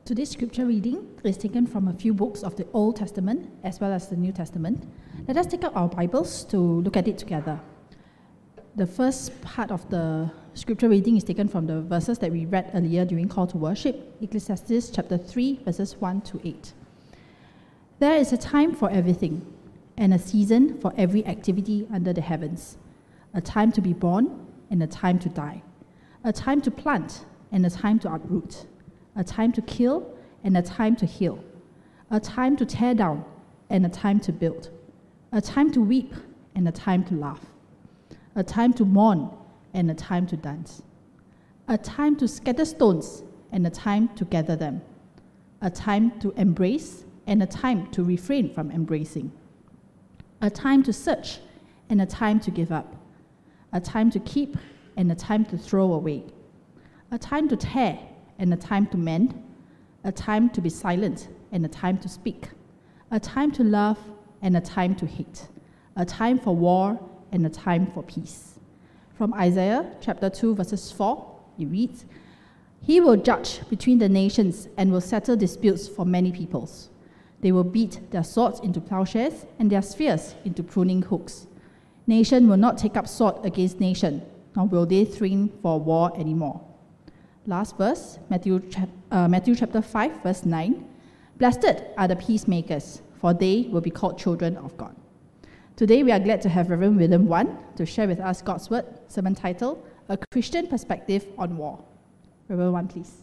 Today's scripture reading is taken from a few books of the Old Testament as well as the New Testament. Let us take out our Bibles to look at it together. The first part of the scripture reading is taken from the verses that we read earlier during Call to Worship, Ecclesiastes chapter 3, verses 1 to 8. There is a time for everything, and a season for every activity under the heavens, a time to be born and a time to die, a time to plant and a time to uproot, a time to kill and a time to heal, a time to tear down and a time to build, a time to weep and a time to laugh, a time to mourn and a time to dance, a time to scatter stones and a time to gather them, a time to embrace and a time to refrain from embracing, a time to search and a time to give up, a time to keep and a time to throw away, a time to tear and a time to mend, a time to be silent and a time to speak, a time to love and a time to hate, a time for war and a time for peace. From Isaiah chapter 2, verses 4, it reads, "He will judge between the nations and will settle disputes for many peoples. They will beat their swords into plowshares and their spears into pruning hooks. Nation will not take up sword against nation, nor will they train for war anymore." Last verse, Matthew chapter 5, verse 9. "Blessed are the peacemakers, for they will be called children of God." Today we are glad to have Reverend William Wan to share with us God's Word, sermon title, "A Christian Perspective on War." Reverend Wan, please.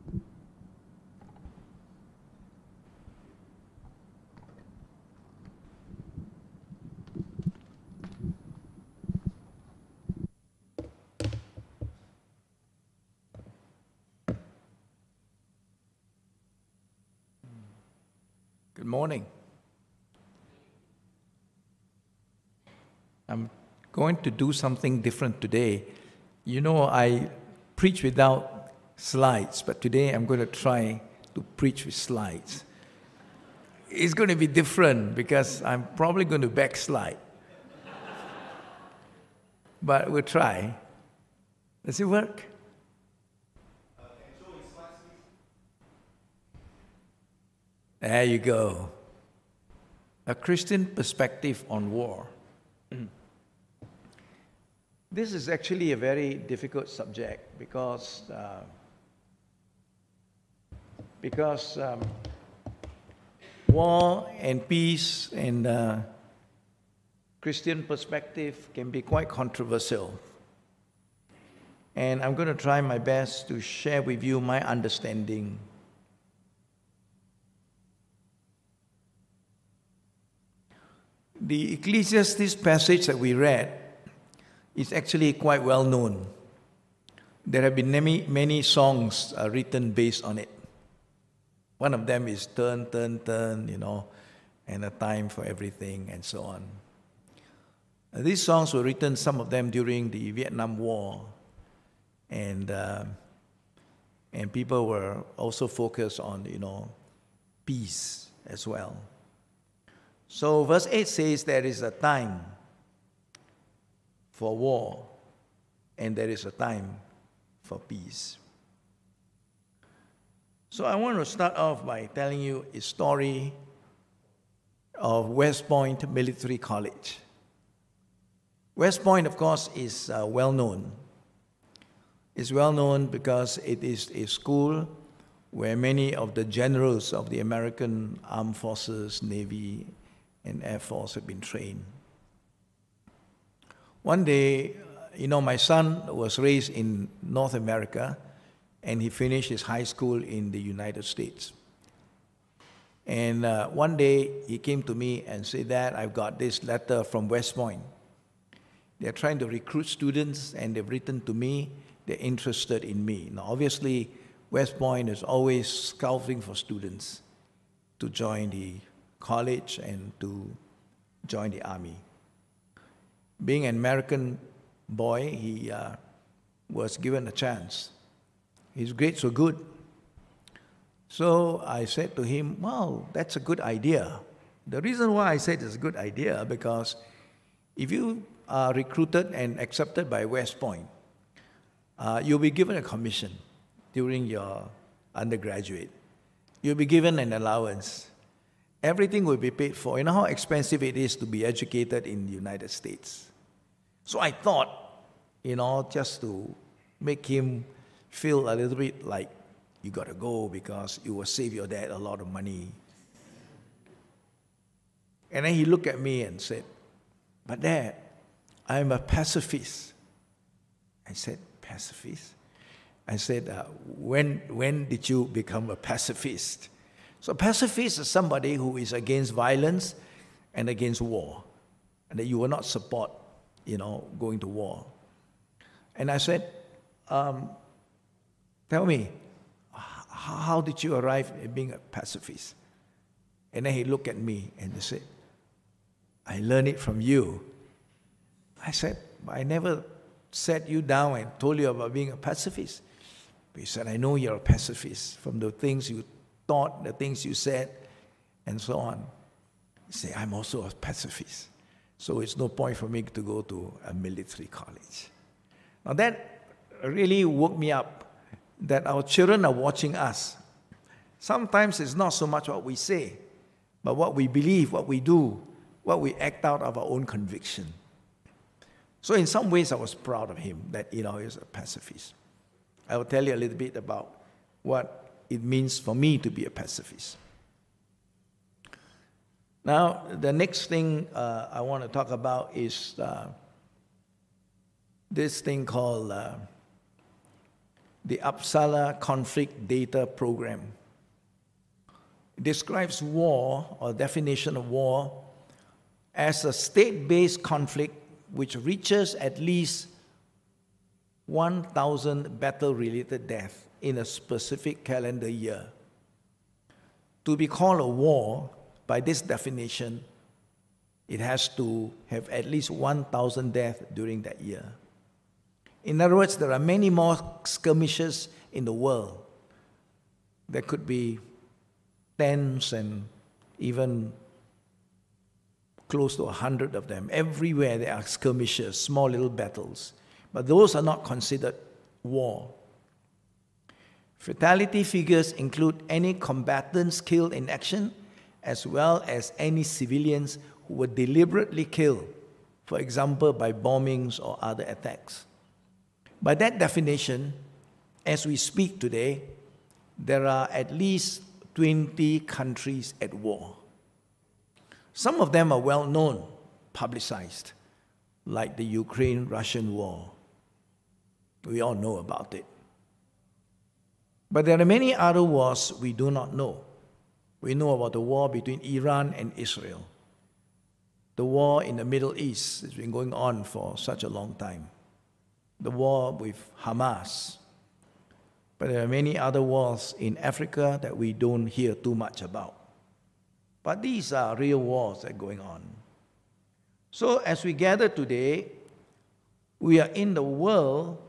Good morning. I'm going to do something different today. You know, I preach without slides, but today I'm going to try to preach with slides. It's going to be different because I'm probably going to backslide. But we'll try. Does it work? There you go. A Christian perspective on war. This is actually a very difficult subject because war and peace and Christian perspective can be quite controversial. And I'm going to try my best to share with you my understanding. The Ecclesiastes passage that we read is actually quite well known. There have been many songs written based on it. One of them is "Turn, Turn, Turn," you know, and "A Time for Everything," and so on. These songs were written, some of them during the Vietnam War, and people were also focused on, peace as well. So verse 8 says there is a time for war and there is a time for peace. So I want to start off by telling you a story of West Point Military College. West Point, of course, is well known. It's well known because it is a school where many of the generals of the American Armed Forces, Navy, and Air Force have been trained. One day, my son was raised in North America, and he finished his high school in the United States. And one day, he came to me and said, "Dad, I've got this letter from West Point. They're trying to recruit students, and they've written to me. They're interested in me." Now, obviously, West Point is always scouting for students to join the college and to join the army. Being an American boy, he was given a chance. His grades were good. So I said to him, "Wow, that's a good idea." The reason why I said it's a good idea, because if you are recruited and accepted by West Point, you'll be given a commission during your undergraduate. You'll be given an allowance. Everything will be paid for. You know how expensive it is to be educated in the United States. So I thought, just to make him feel a little bit like you got to go because it will save your dad a lot of money. And then he looked at me and said, "But Dad, I'm a pacifist." I said, "Pacifist?" I said, when did you become a pacifist? So pacifist is somebody who is against violence and against war, and that you will not support, going to war. And I said, "Tell me, how did you arrive at being a pacifist?" And then he looked at me and he said, "I learned it from you." I said, "But I never sat you down and told you about being a pacifist." But he said, "I know you're a pacifist from the things you thought, the things you said, and so on." He said, "I'm also a pacifist. So it's no point for me to go to a military college." Now that really woke me up, that our children are watching us. Sometimes it's not so much what we say, but what we believe, what we do, what we act out of our own conviction. So in some ways I was proud of him that, he's a pacifist. I will tell you a little bit about what it means for me to be a pacifist. Now, the next thing I want to talk about is this thing called the Uppsala Conflict Data Program. It describes war, or definition of war, as a state-based conflict which reaches at least 1,000 battle-related deaths in a specific calendar year. To be called a war, by this definition, it has to have at least 1,000 deaths during that year. In other words, there are many more skirmishes in the world. There could be tens and even close to 100 of them. Everywhere there are skirmishes, small little battles. But those are not considered war. Fatality figures include any combatants killed in action, as well as any civilians who were deliberately killed, for example, by bombings or other attacks. By that definition, as we speak today, there are at least 20 countries at war. Some of them are well known, publicized, like the Ukraine-Russian war. We all know about it. But there are many other wars we do not know. We know about the war between Iran and Israel. The war in the Middle East has been going on for such a long time. The war with Hamas. But there are many other wars in Africa that we don't hear too much about. But these are real wars that are going on. So as we gather today, we are in the world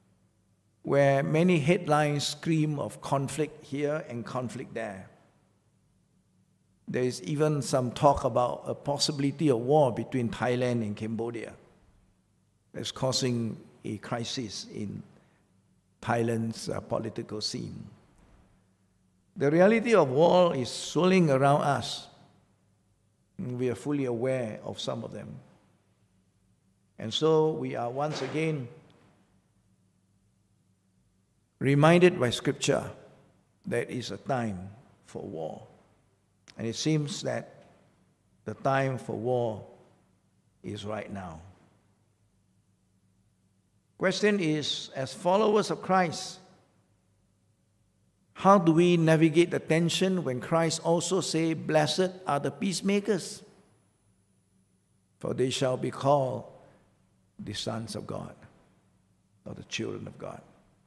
where many headlines scream of conflict here and conflict there. There is even some talk about a possibility of war between Thailand and Cambodia that's causing a crisis in Thailand's political scene. The reality of war is swirling around us. We are fully aware of some of them. And so we are once again reminded by Scripture that it's a time for war. And it seems that the time for war is right now. Question is, as followers of Christ, how do we navigate the tension when Christ also says, "Blessed are the peacemakers, for they shall be called the sons of God," or the children of God?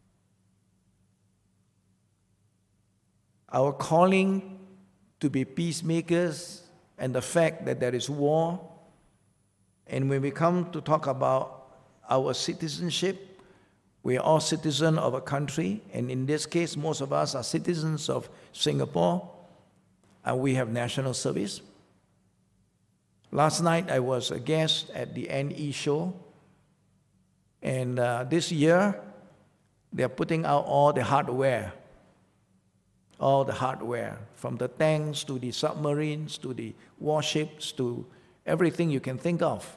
Our calling to be peacemakers and the fact that there is war, and when we come to talk about our citizenship, we are all citizens of a country, and in this case, most of us are citizens of Singapore, and we have national service. Last night, I was a guest at the NE show, and this year, they're putting out all the hardware all the hardware, from the tanks to the submarines to the warships to everything you can think of.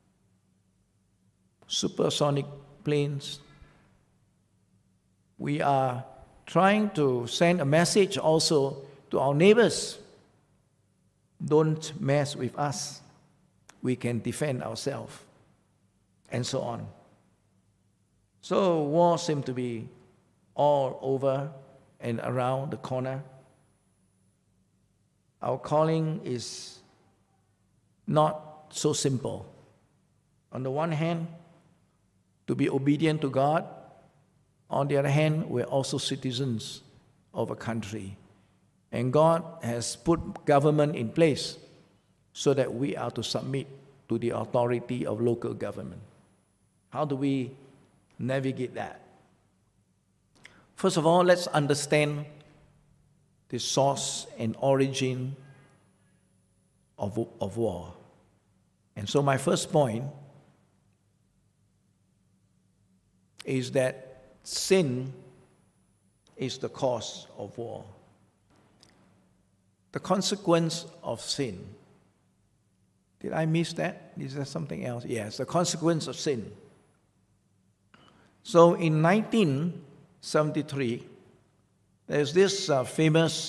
Supersonic planes. We are trying to send a message also to our neighbors. Don't mess with us. We can defend ourselves. And so on. So war seems to be all over and around the corner. Our calling is not so simple. On the one hand, to be obedient to God. On the other hand, we're also citizens of a country. And God has put government in place so that we are to submit to the authority of local government. How do we navigate that? First of all, let's understand the source and origin of war. And so my first point is that sin is the cause of war. The consequence of sin. Did I miss that? Is there something else? Yes, the consequence of sin. So in 1973, there's this famous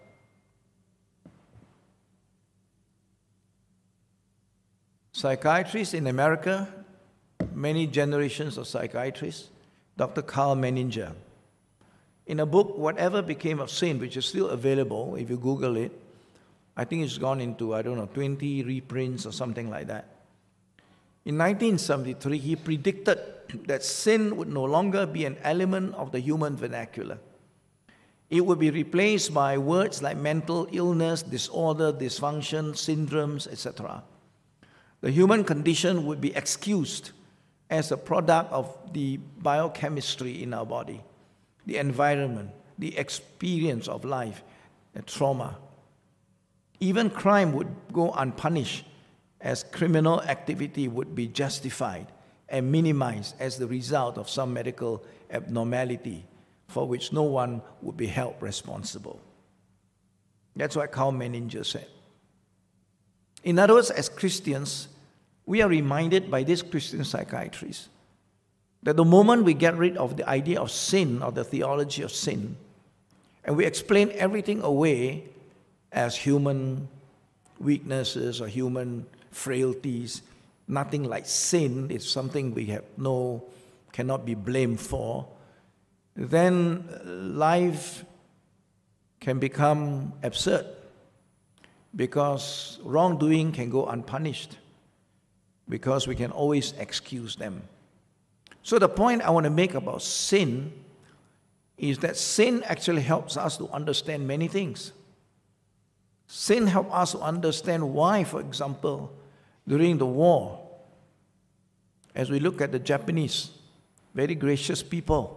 psychiatrist in America, many generations of psychiatrists, Dr. Karl Menninger. In a book, Whatever Became of Sin, which is still available if you Google it, I think it's gone into, 20 reprints or something like that. In 1973, he predicted that sin would no longer be an element of the human vernacular. It would be replaced by words like mental illness, disorder, dysfunction, syndromes, etc. The human condition would be excused as a product of the biochemistry in our body, the environment, the experience of life, the trauma. Even crime would go unpunished, as criminal activity would be justified and minimized as the result of some medical abnormality for which no one would be held responsible. That's what Karl Menninger said. In other words, as Christians, we are reminded by this Christian psychiatrist that the moment we get rid of the idea of sin or the theology of sin, and we explain everything away as human weaknesses or human frailties, nothing like sin is something we cannot be blamed for, then life can become absurd because wrongdoing can go unpunished because we can always excuse them. So the point I want to make about sin is that sin actually helps us to understand many things. Sin helps us to understand why, for example, during the war, as we look at the Japanese, very gracious people,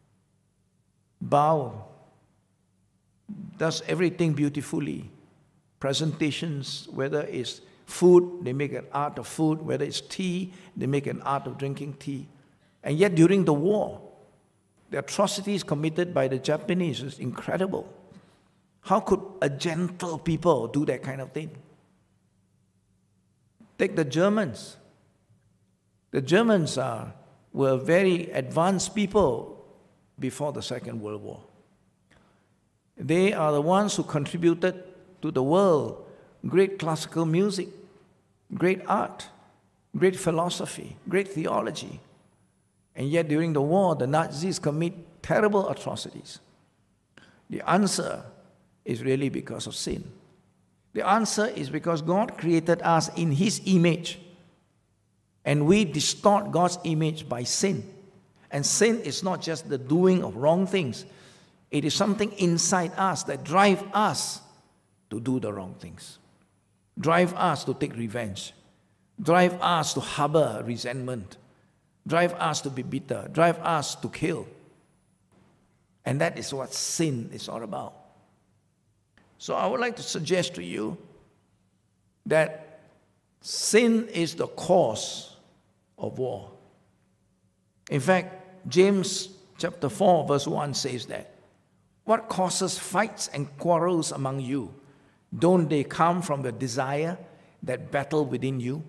bow, does everything beautifully. Presentations, whether it's food, they make an art of food. Whether it's tea, they make an art of drinking tea. And yet during the war, the atrocities committed by the Japanese is incredible. How could a gentle people do that kind of thing? Take the Germans. The Germans were very advanced people before the Second World War. They are the ones who contributed to the world great classical music, great art, great philosophy, great theology. And yet during the war, the Nazis commit terrible atrocities. The answer is really because of sin. The answer is because God created us in His image, and we distort God's image by sin. And sin is not just the doing of wrong things. It is something inside us that drives us to do the wrong things, drive us to take revenge, drive us to harbor resentment, drive us to be bitter, drive us to kill. And that is what sin is all about. So I would like to suggest to you that sin is the cause of war. In fact, James chapter 4 verse 1 says that What causes fights and quarrels among you? Don't they come from the desire that battle within you?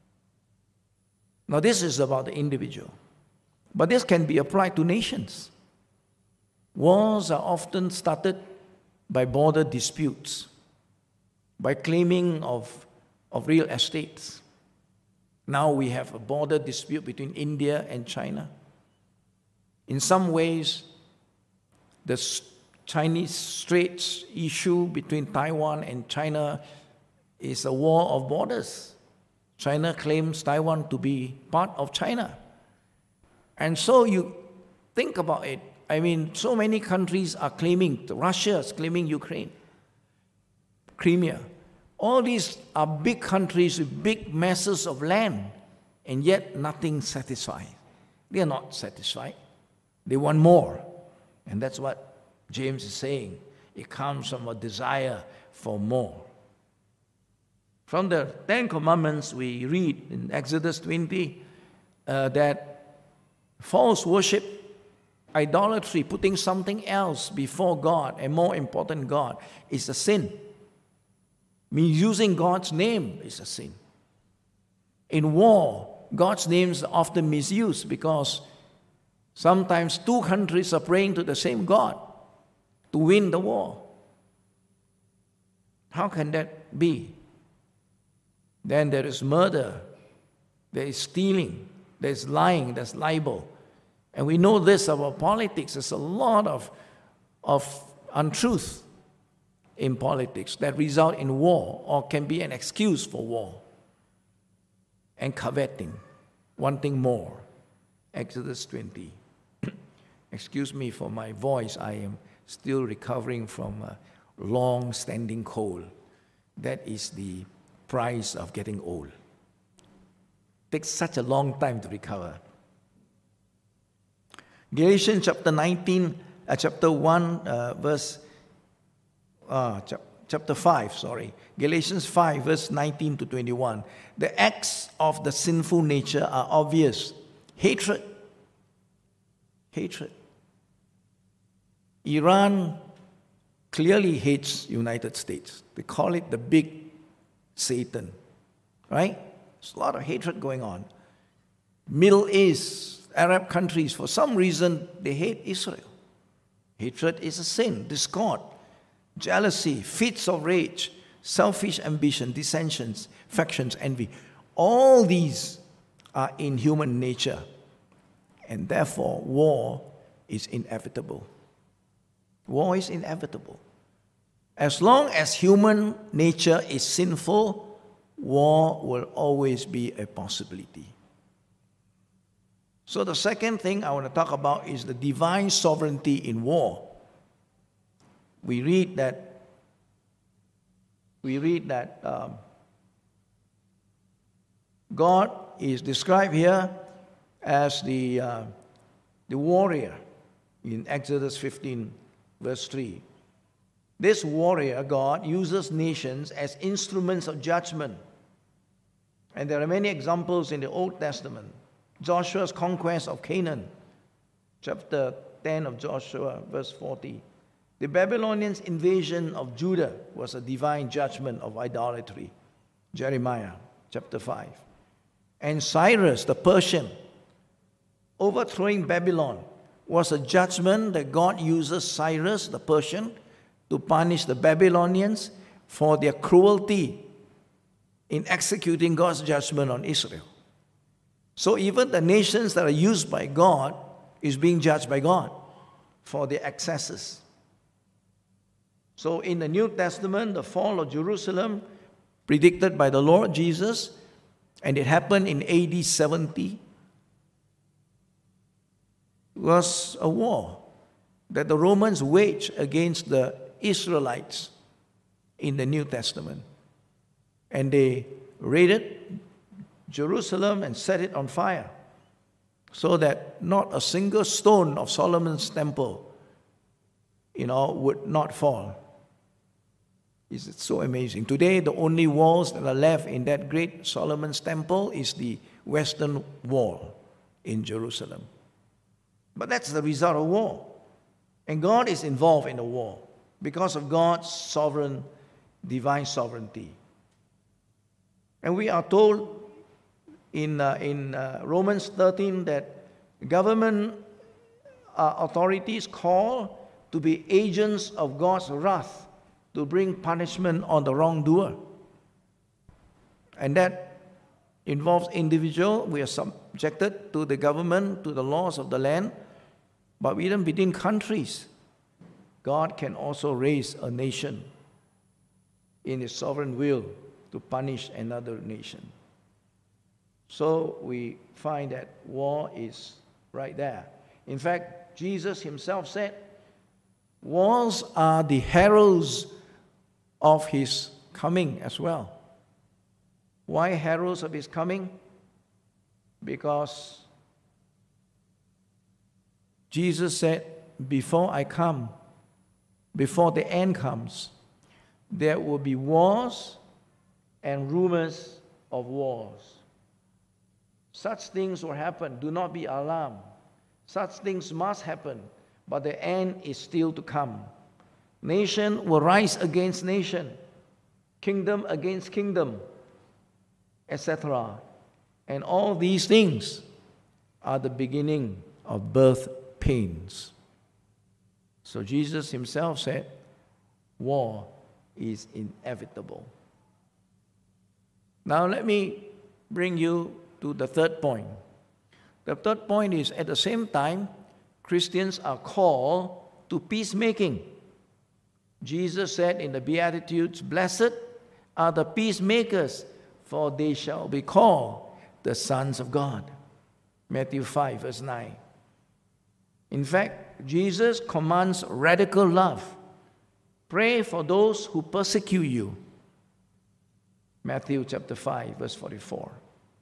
Now, this is about the individual, but this can be applied to nations. Wars are often started by border disputes, by claiming of real estates. Now we have a border dispute between India and China. In some ways, the Chinese Straits issue between Taiwan and China is a war of borders. China claims Taiwan to be part of China. And so you think about it. I mean, so many countries are claiming, Russia is claiming Ukraine, Crimea. All these are big countries with big masses of land, and yet nothing satisfied. They are not satisfied. They want more. And that's what James is saying. It comes from a desire for more. From the Ten Commandments, we read in Exodus 20 that false worship, idolatry, putting something else before God, a more important God, is a sin. Misusing God's name is a sin. In war, God's name is often misused because sometimes two countries are praying to the same God to win the war. How can that be? Then there is murder, there is stealing, there is lying, there's libel. And we know this about politics. There's a lot of untruth in politics that result in war or can be an excuse for war. And coveting, wanting more. Exodus 20. Excuse me for my voice. I am still recovering from a long-standing cold. That is the price of getting old. It takes such a long time to recover. Galatians chapter 19, chapter 1, chapter 5, sorry. Galatians 5, verse 19 to 21. The acts of the sinful nature are obvious. Hatred. Hatred. Iran clearly hates United States. They call it the big Satan, right? There's a lot of hatred going on. Middle East, Arab countries, for some reason, they hate Israel. Hatred is a sin. Discord, jealousy, fits of rage, selfish ambition, dissensions, factions, envy. All these are in human nature, and therefore war is inevitable. War is inevitable. As long as human nature is sinful, war will always be a possibility. So the second thing I want to talk about is the divine sovereignty in war. We read that God is described here as the warrior in Exodus 15, verse 3. This warrior, God, uses nations as instruments of judgment. And there are many examples in the Old Testament. Joshua's conquest of Canaan, chapter 10 of Joshua, verse 40. The Babylonians' invasion of Judah was a divine judgment of idolatry, Jeremiah, chapter 5. And Cyrus, the Persian, overthrowing Babylon, was a judgment that God uses Cyrus, the Persian, to punish the Babylonians for their cruelty in executing God's judgment on Israel. So even the nations that are used by God is being judged by God for their excesses. So in the New Testament, the fall of Jerusalem, predicted by the Lord Jesus, and it happened in AD 70, was a war that the Romans waged against the Israelites in the New Testament. And they raided Jerusalem and set it on fire so that not a single stone of Solomon's temple, would not fall. It's so amazing. Today, the only walls that are left in that great Solomon's temple is the Western Wall in Jerusalem. But that's the result of war. And God is involved in the war because of God's sovereign, divine sovereignty. And we are told in Romans 13 that government authorities call to be agents of God's wrath to bring punishment on the wrongdoer. And that involves individual. We are subjected to the government, to the laws of the land. But even within countries, God can also raise a nation in His sovereign will to punish another nation. So we find that war is right there. In fact, Jesus Himself said, wars are the heralds of His coming as well. Why heralds of His coming? Because Jesus said, before I come, before the end comes, there will be wars and rumors of wars. Such things will happen. Do not be alarmed. Such things must happen, but the end is still to come. Nation will rise against nation, kingdom against kingdom, etc. And all these things are the beginning of birth pains. So Jesus Himself said, war is inevitable. Now let me bring you to the third point. The third point is, at the same time, Christians are called to peacemaking. Jesus said in the Beatitudes, blessed are the peacemakers, for they shall be called the sons of God. Matthew 5, verse 9. In fact, Jesus commands radical love. Pray for those who persecute you. Matthew chapter 5, verse 44.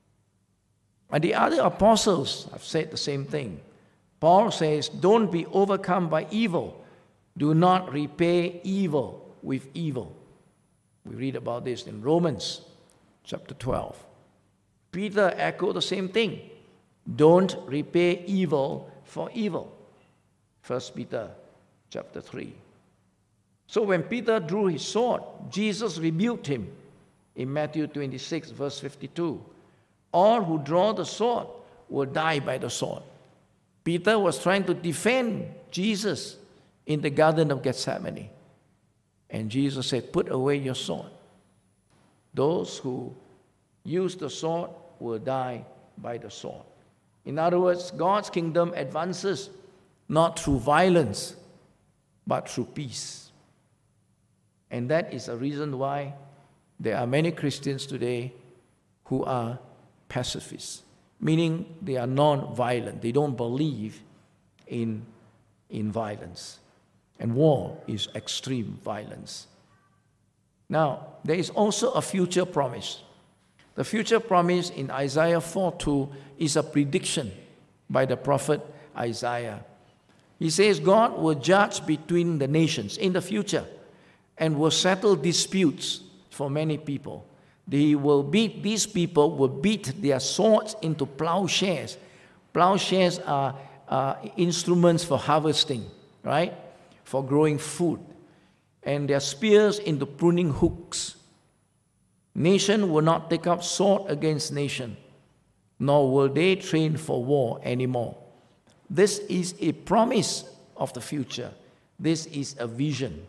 And the other apostles have said the same thing. Paul says, don't be overcome by evil. Do not repay evil with evil. We read about this in Romans chapter 12. Peter echoed the same thing. Don't repay evil for evil. 1 Peter chapter 3. So when Peter drew his sword, Jesus rebuked him in Matthew 26, verse 52. All who draw the sword will die by the sword. Peter was trying to defend Jesus in the Garden of Gethsemane. And Jesus said, put away your sword. Those who use the sword will die by the sword. In other words, God's kingdom advances not through violence, but through peace. And that is a reason why there are many Christians today who are pacifists, meaning they are non-violent. They don't believe in violence. And war is extreme violence. Now, there is also a future promise. The future promise in Isaiah 4:2 is a prediction by the prophet Isaiah. He says God will judge between the nations in the future and will settle disputes for many people. These people will beat their swords into plowshares. Plowshares are instruments for harvesting, right? For growing food. And their spears into pruning hooks. Nation will not take up sword against nation, nor will they train for war anymore. This is a promise of the future. This is a vision.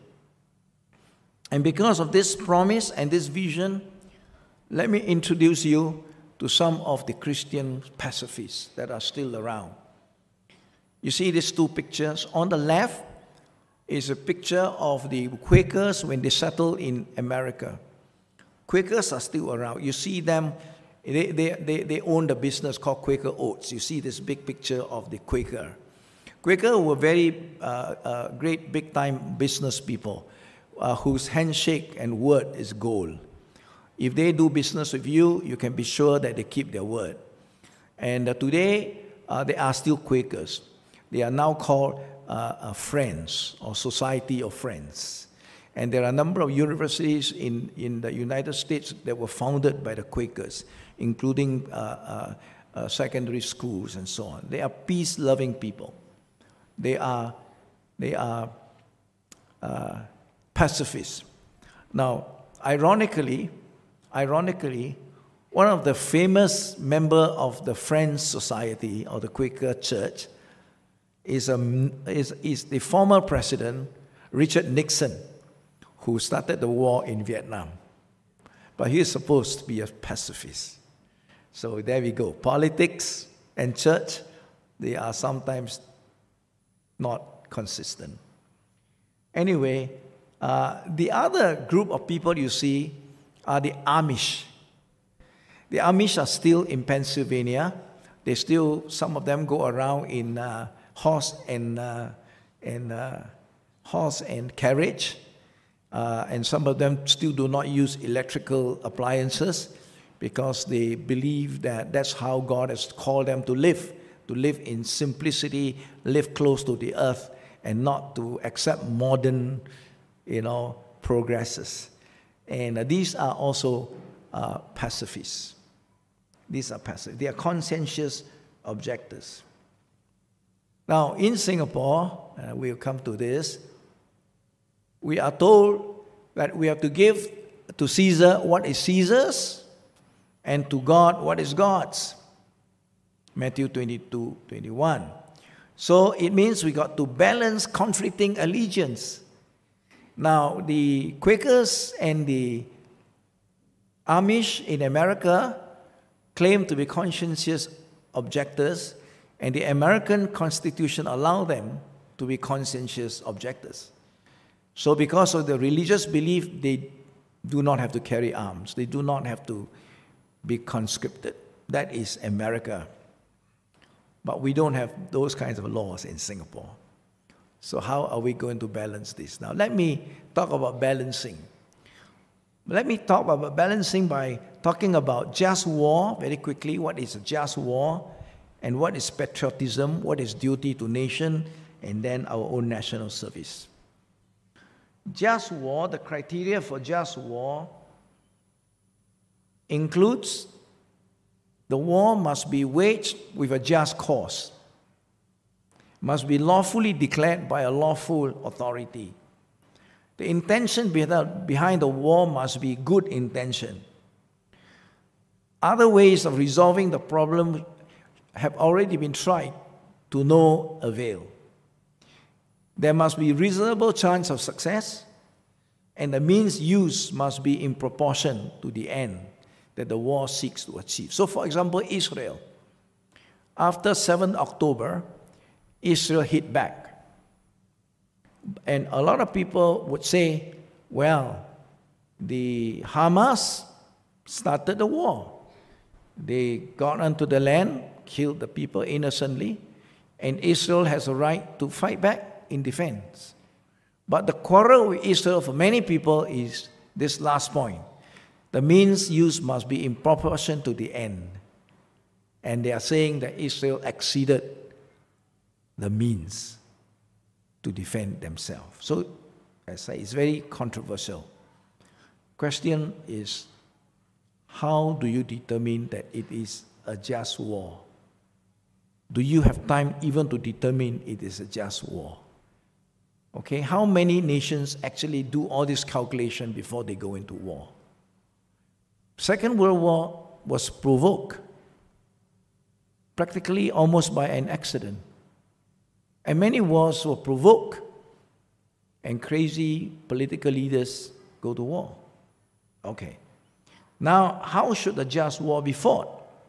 And because of this promise and this vision, let me introduce you to some of the Christian pacifists that are still around. You see these two pictures. On the left is a picture of the Quakers when they settled in America. Quakers are still around. You see them, they own the business called Quaker Oats. You see this big picture of the Quaker. Quaker were very great big-time business people whose handshake and word is gold. If they do business with you, you can be sure that they keep their word. And today, they are still Quakers. They are now called Friends or Society of Friends. And there are a number of universities in the United States that were founded by the Quakers, including secondary schools and so on. They are peace-loving people. They are They are pacifists. Now, ironically, one of the famous members of the Friends Society or the Quaker Church is the former president, Richard Nixon, who started the war in Vietnam. But he is supposed to be a pacifist. So there we go. Politics and church, they are sometimes not consistent. Anyway, the other group of people you see are the Amish. The Amish are still in Pennsylvania. Some of them go around in horse and carriage. And some of them still do not use electrical appliances because they believe that that's how God has called them to live in simplicity, live close to the earth, and not to accept modern, progresses. And these are also pacifists. These are pacifists. They are conscientious objectors. Now, in Singapore, we'll come to this, we are told that we have to give to Caesar what is Caesar's and to God what is God's. Matthew 22:21. So it means we got to balance conflicting allegiance. Now, the Quakers and the Amish in America claim to be conscientious objectors, and the American Constitution allows them to be conscientious objectors. So because of the religious belief, they do not have to carry arms. They do not have to be conscripted. That is America. But we don't have those kinds of laws in Singapore. So how are we going to balance this? Now, let me talk about balancing. Let me talk about balancing by talking about just war very quickly. What is a just war? And what is patriotism? What is duty to nation? And then our own national service. Just war, the criteria for just war includes the war must be waged with a just cause, must be lawfully declared by a lawful authority. The intention behind the war must be good intention. Other ways of resolving the problem have already been tried to no avail. There must be reasonable chance of success, and the means used must be in proportion to the end that the war seeks to achieve. So, for example, Israel. After 7th October, Israel hit back. And a lot of people would say, well, the Hamas started the war. They got onto the land, killed the people innocently, and Israel has a right to fight back in defense. But the quarrel with Israel for many people is this last point. The means used must be in proportion to the end. And they are saying that Israel exceeded the means to defend themselves. So, as I say, it's very controversial. Question is, how do you determine that it is a just war? Do you have time even to determine it is a just war? Okay, how many nations actually do all this calculation before they go into war? Second World War was provoked practically almost by an accident. And many wars were provoked, and crazy political leaders go to war. Okay. Now, how should a just war be fought?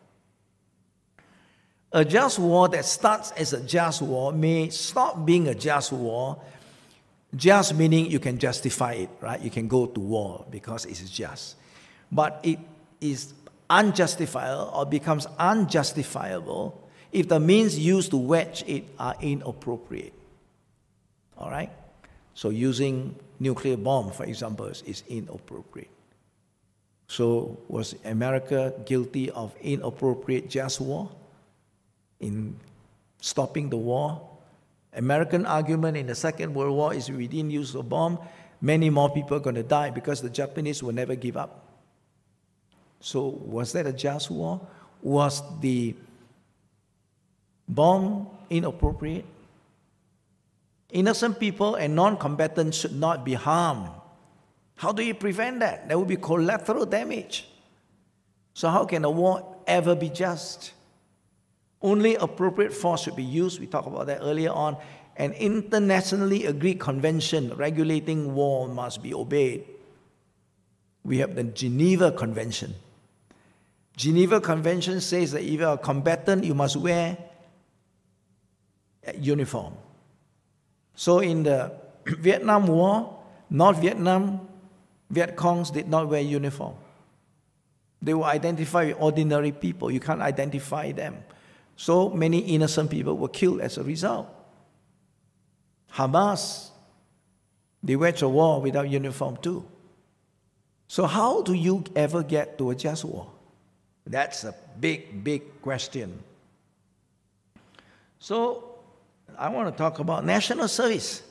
A just war that starts as a just war may stop being a just war, just meaning you can justify it, right? You can go to war because it is just. But it is unjustifiable or becomes unjustifiable if the means used to wage it are inappropriate. All right? So using nuclear bomb, for example, is inappropriate. So was America guilty of inappropriate just war in stopping the war? American argument in the Second World War is we didn't use a bomb, many more people are going to die because the Japanese will never give up. So was that a just war? Was the bomb inappropriate? Innocent people and non-combatants should not be harmed. How do you prevent that? There will be collateral damage. So how can a war ever be just? Only appropriate force should be used. We talked about that earlier on. An internationally agreed convention regulating war must be obeyed. We have the Geneva Convention. Geneva Convention says that if you are a combatant, you must wear a uniform. So in the Vietnam War, North Vietnam, Viet Congs did not wear uniform. They were identified with ordinary people. You can't identify them. So many innocent people were killed as a result. Hamas, they waged a war without uniform too. So how do you ever get to a just war? That's a big, big question. So I want to talk about national service.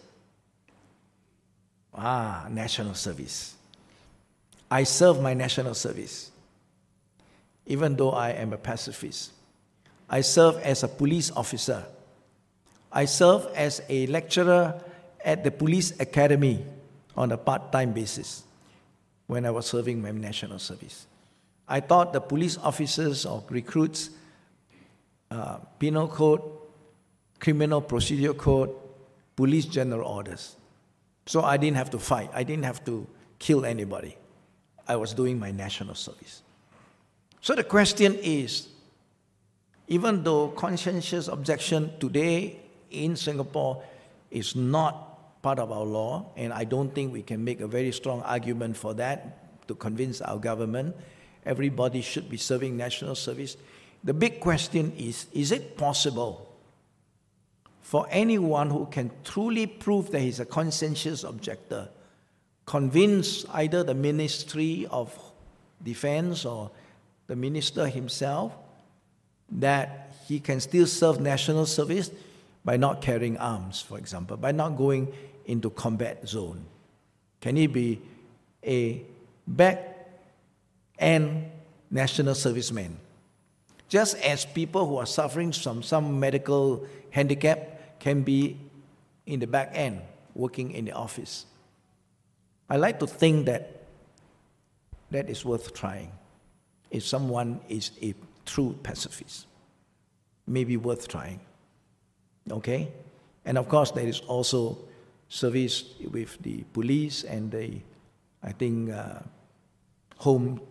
National service. I serve my national service, even though I am a pacifist. I serve as a police officer. I serve as a lecturer at the police academy on a part-time basis when I was serving my national service. I taught the police officers or recruits penal code, criminal procedure code, police general orders. So I didn't have to fight. I didn't have to kill anybody. I was doing my national service. So the question is, even though conscientious objection today in Singapore is not part of our law, and I don't think we can make a very strong argument for that to convince our government, everybody should be serving national service. The big question is it possible for anyone who can truly prove that he's a conscientious objector, convince either the Ministry of Defense or the minister himself that he can still serve national service by not carrying arms, for example, by not going into combat zone? Can he be a back-end national serviceman? Just as people who are suffering from some medical handicap can be in the back end, working in the office. I like to think that that is worth trying. If someone is a true pacifist, maybe worth trying. Okay? And of course, there is also service with the police and the, I think, home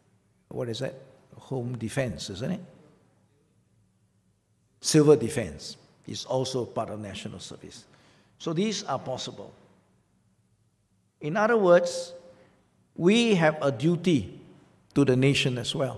defense, isn't it? Civil defense is also part of national service. So these are possible. In other words, we have a duty to the nation as well.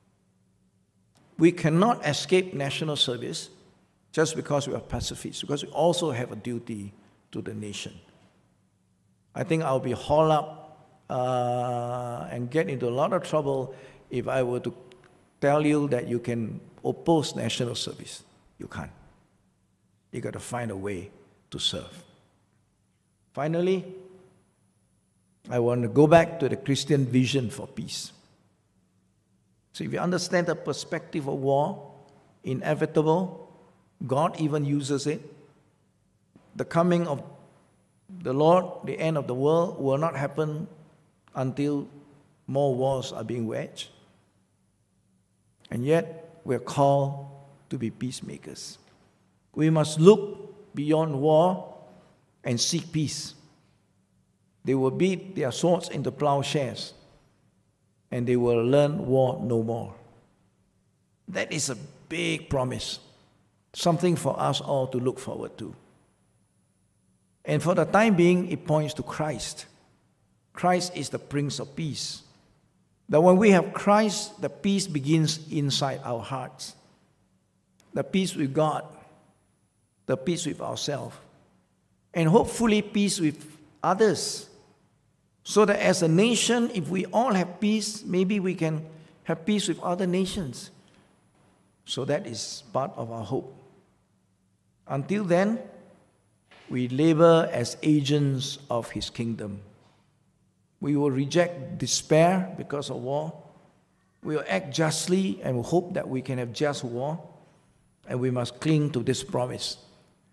We cannot escape national service just because we are pacifists, because we also have a duty to the nation. I think I'll be hauled up and get into a lot of trouble if I were to tell you that you can oppose national service. You can't. You got to find a way to serve. Finally, I want to go back to the Christian vision for peace. So if you understand the perspective of war, inevitable, God even uses it. The coming of the Lord, the end of the world, will not happen until more wars are being waged. And yet, we're called to be peacemakers. We must look beyond war and seek peace. They will beat their swords into plowshares, and they will learn war no more. That is a big promise, something for us all to look forward to. And for the time being, it points to Christ. Christ is the Prince of Peace. That when we have Christ, the peace begins inside our hearts. The peace with God, the peace with ourselves, and hopefully peace with others. So that as a nation, if we all have peace, maybe we can have peace with other nations. So that is part of our hope. Until then, we labor as agents of His kingdom. We will reject despair because of war. We will act justly and we hope that we can have just war. And we must cling to this promise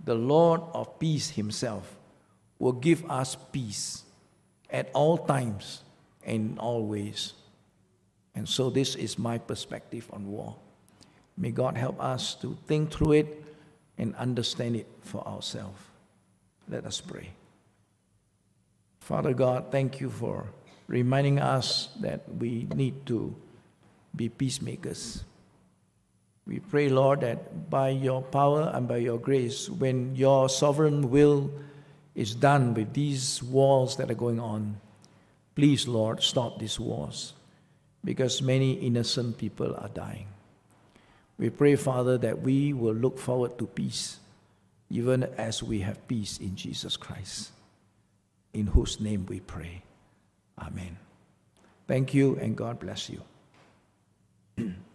the Lord of peace himself will give us peace at all times and in all ways. And so this is my perspective on war. May God help us to think through it and understand it for ourselves. Let us pray. Father God, thank you for reminding us that we need to be peacemakers. We pray, Lord, that by your power and by your grace, when your sovereign will is done with these wars that are going on, please, Lord, stop these wars, because many innocent people are dying. We pray, Father, that we will look forward to peace, even as we have peace in Jesus Christ, in whose name we pray. Amen. Thank you, and God bless you.